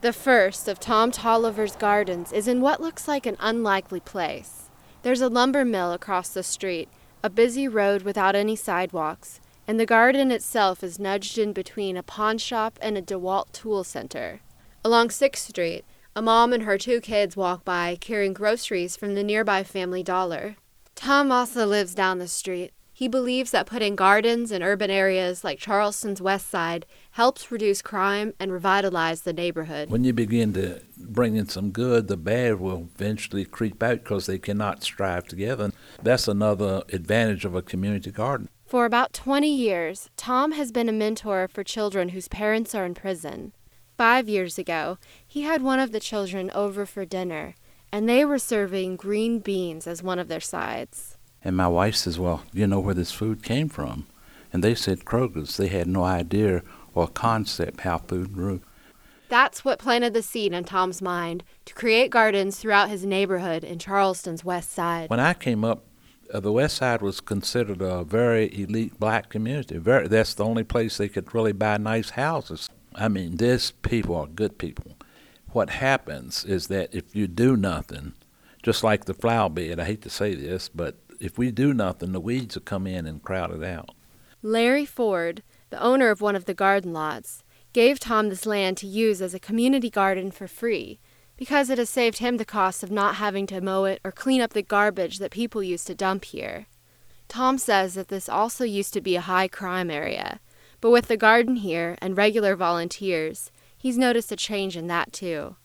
The first of Tom Tolliver's gardens is in what looks like an unlikely place. There's a lumber mill across the street, a busy road without any sidewalks, and the garden itself is nudged in between a pawn shop and a DeWalt tool center. Along 6th Street, a mom and her 2 kids walk by carrying groceries from the nearby Family Dollar. Tom also lives down the street. He believes that putting gardens in urban areas like Charleston's West Side helps reduce crime and revitalize the neighborhood. When you begin to bring in some good, the bad will eventually creep out because they cannot strive together. That's another advantage of a community garden. For about 20 years, Tom has been a mentor for children whose parents are in prison. 5 years ago, he had one of the children over for dinner, and they were serving green beans as one of their sides. And my wife says, well, you know where this food came from? And they said Kroger's. They had no idea or concept how food grew. That's what planted the seed in Tom's mind to create gardens throughout his neighborhood in Charleston's West Side. When I came up, the West Side was considered a very elite black community. That's the only place they could really buy nice houses. I mean, these people are good people. What happens is that if you do nothing, just like the flower bed, I hate to say this, but if we do nothing, the weeds will come in and crowd it out. Larry Ford, the owner of one of the garden lots, gave Tom this land to use as a community garden for free because it has saved him the cost of not having to mow it or clean up the garbage that people used to dump here. Tom says that this also used to be a high crime area, but with the garden here and regular volunteers, he's noticed a change in that too.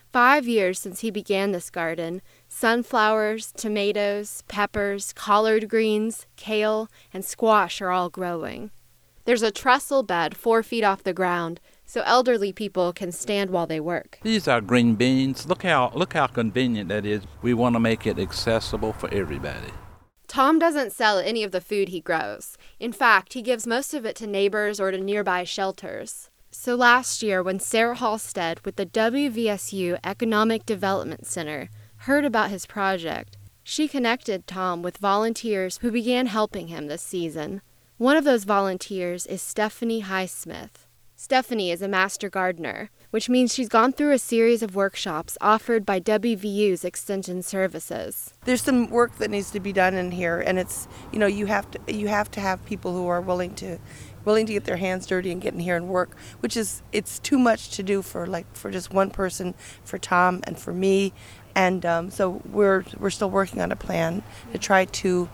5 years since he began this garden, sunflowers, tomatoes, peppers, collard greens, kale, and squash are all growing. There's a trestle bed 4 feet off the ground, so elderly people can stand while they work. These are green beans. Look how convenient that is. We want to make it accessible for everybody. Tom doesn't sell any of the food he grows. In fact, he gives most of it to neighbors or to nearby shelters. So last year, when Sarah Halstead with the WVSU Economic Development Center heard about his project, she connected Tom with volunteers who began helping him this season. One of those volunteers is Stephanie Highsmith. Stephanie is a master gardener, which means she's gone through a series of workshops offered by WVU's Extension Services. There's some work that needs to be done in here, and it's, you have to have people who are willing to get their hands dirty and get in here and work, it's too much to do for just one person, for Tom and for me. And so we're still working on a plan to try to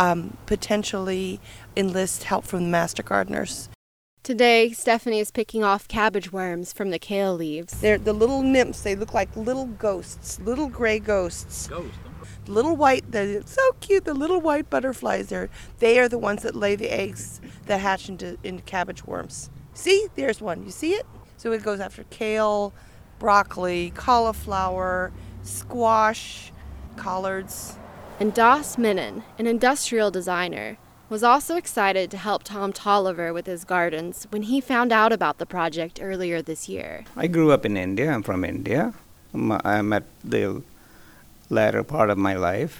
potentially enlist help from the master gardeners. Today, Stephanie is picking off cabbage worms from the kale leaves. They're the little nymphs. They look like little ghosts, little gray ghosts. Little white, they're so cute, the little white butterflies there. They are the ones that lay the eggs that hatch into cabbage worms. See, there's one. You see it? So it goes after kale, broccoli, cauliflower, squash, collards. And Doss Minnan, an industrial designer, was also excited to help Tom Tolliver with his gardens when he found out about the project earlier this year. I grew up in India. I'm from India. I'm at the latter part of my life,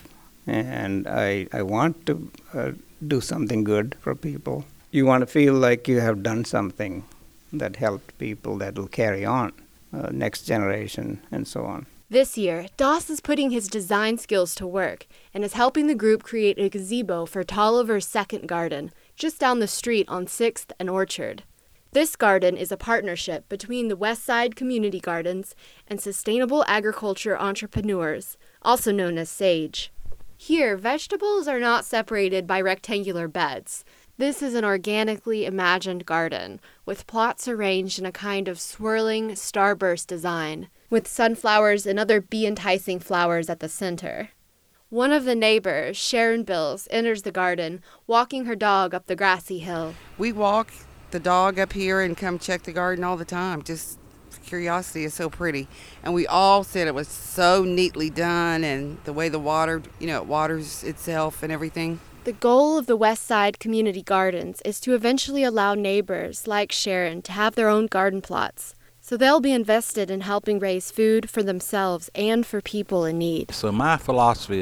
and I want to do something good for people. You want to feel like you have done something that helped people that will carry on, next generation, and so on. This year, Doss is putting his design skills to work and is helping the group create a gazebo for Tolliver's second garden, just down the street on 6th and Orchard. This garden is a partnership between the West Side Community Gardens and Sustainable Agriculture Entrepreneurs, also known as SAGE. Here, vegetables are not separated by rectangular beds. This is an organically imagined garden, with plots arranged in a kind of swirling starburst design, with sunflowers and other bee-enticing flowers at the center. One of the neighbors, Sharon Bills, enters the garden, walking her dog up the grassy hill. We walk the dog up here and come check the garden all the time. Just curiosity is so pretty. And we all said it was so neatly done, and the way the water, it waters itself and everything. The goal of the West Side Community Gardens is to eventually allow neighbors like Sharon to have their own garden plots, so they'll be invested in helping raise food for themselves and for people in need. So my philosophy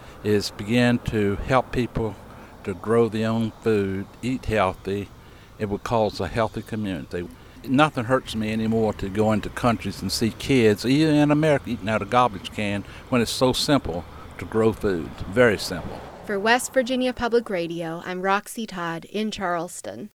is begin to help people to grow their own food, eat healthy. It will cause a healthy community. Nothing hurts me anymore to go into countries and see kids, even in America, eating out of a garbage can when it's so simple to grow food. Very simple. For West Virginia Public Radio, I'm Roxy Todd in Charleston.